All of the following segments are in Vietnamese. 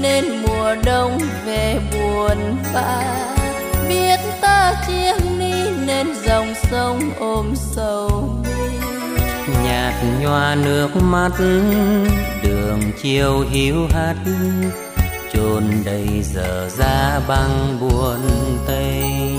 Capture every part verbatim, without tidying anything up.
nên mùa đông về buồn bã. Biết ta chia ly nên dòng sông ôm sầu mi. Nhạt nhòa nước mắt đường chiều hiu hắt, chôn đầy giờ ra băng buồn tênh.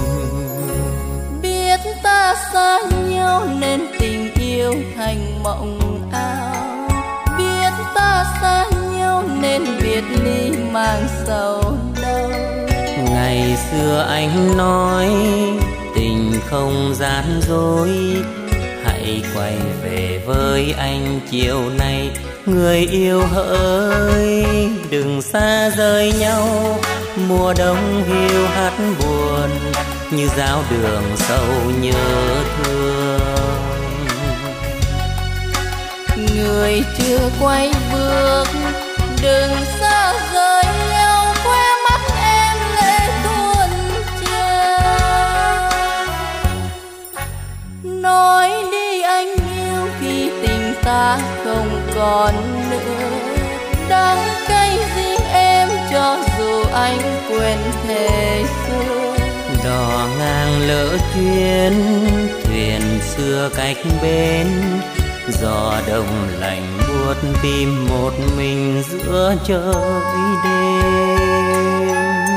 Biết ta xa nhau nên tình yêu thành mộng ảo. Biết ta xa nhau nên biệt ly mang sầu đau. Ngày xưa anh nói tình không gian dối, hãy quay về với anh chiều nay. Người yêu hỡi đừng xa rời nhau, mùa đông hiu hắt buồn như giáo đường sâu nhớ thương. Người chưa quay bước đừng xa rời nhau, khóe mắt em lệ tuôn trào. Nói đi anh yêu khi tình ta không còn nữa. Đắng cay riêng em cho dù anh quên thề xưa. Đò ngang lỡ chuyến thuyền xưa cách bến, gió đông lạnh buốt tim một mình giữa trời đêm.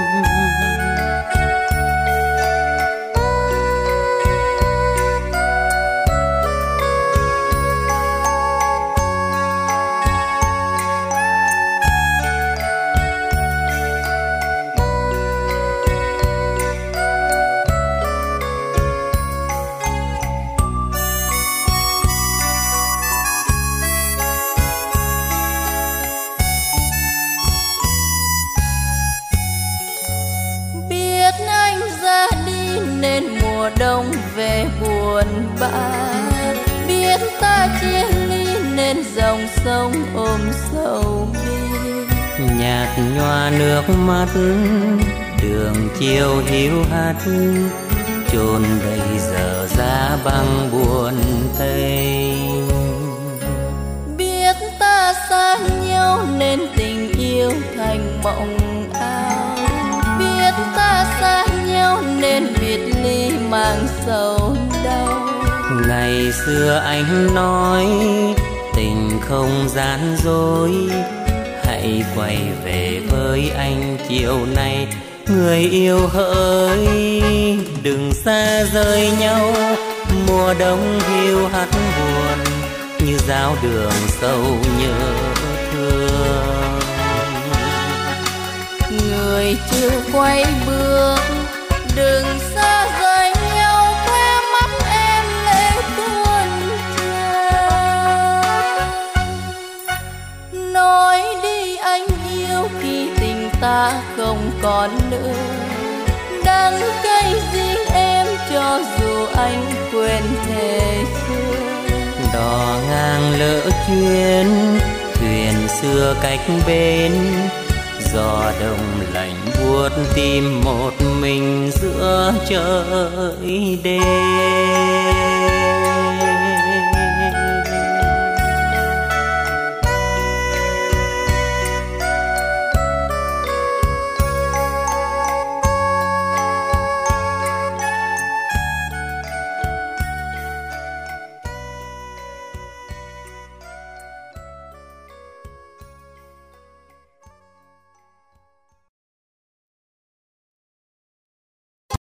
Nên mùa đông về buồn bã. Biết ta chia ly nên dòng sông ôm sầu mi. Nhạt nhòa nước mắt đường chiều hiu hắt, chôn đầy giờ ra băng buồn tênh. Biết ta xa nhau nên tình yêu thành mộng ảo. Biết ta xa nhau nên biệt ly mang sầu đau. Ngày xưa anh nói tình không gian dối, hãy quay về với anh chiều nay. Người yêu hỡi đừng xa rời nhau, mùa đông hiu hắt buồn như giáo đường sâu nhớ thương. Người chưa quay bước đừng xa rời nhau, khóe mắt em lệ tuôn trào. Nói đi anh yêu khi tình ta không còn nữa. Đắng cay riêng em cho dù anh quên thề xưa. Đò ngang lỡ chuyến thuyền xưa cách bến, gió đông lạnh buốt tim một mình giữa trời đêm.